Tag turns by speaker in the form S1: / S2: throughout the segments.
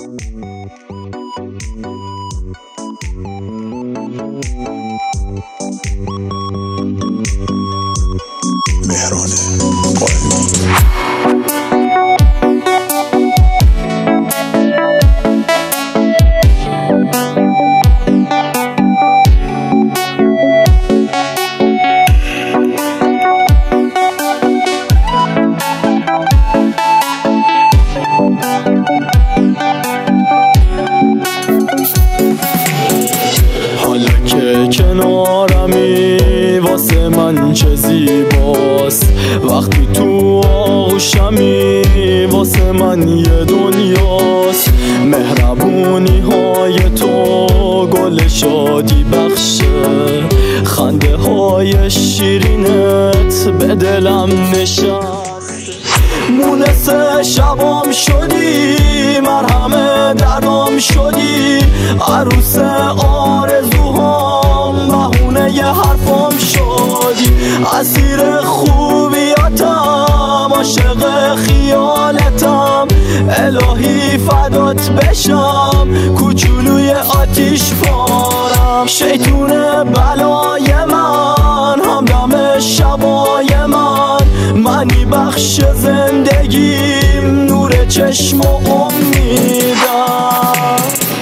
S1: مهران قائمی.
S2: حالا که کنارمی واسه من چه زیباست، وقتی تو آغوشمی واسه من یه دنیاست. مهربونی های تو گل شادی بخشه، خنده های شیرینت به دلم نشست. مونس شبام شدی، مرهم دردام شدی، عروس آرزوهام، بهونه ی حرفام شدی. اسیر خوبیاتم، عاشق خیالتم، الهی فدات بشم، کوچولوی آتیش پارم. شیطون بلای من، همدم شبای من، منی بخش زندگیم، نور چشم و امیدم.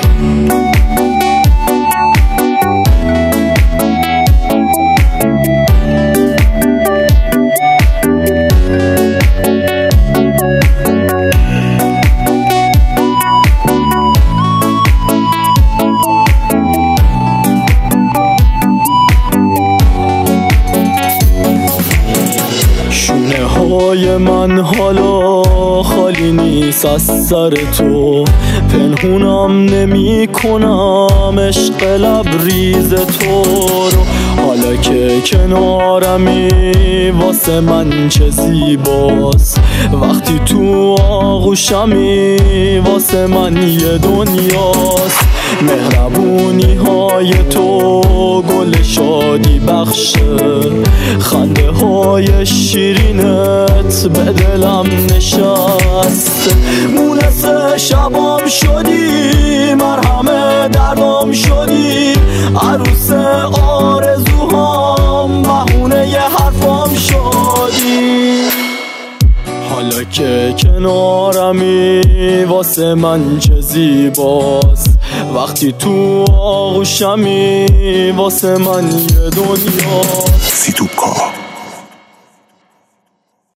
S2: شونه های من حالا خالی نیست از سر تو، پنهونم نمی کنم عشق لبریز تو رو. حالا که کنارمی واسه من چه زیباست، وقتی تو آغوشمی واسه من یه دنیاست. مهربونی های تو گل شادی بخشه، خنده های شیرینت به دلم نشست. مونس شبام شدی، مرهم دردام شدی، عروس آرزوهام، بهونه ی حرفام شدی. حالا که کنارمی واسه من چه زیباست، وقتی تو آغوشمی واسه من یه دنیاست.
S1: سیتوکا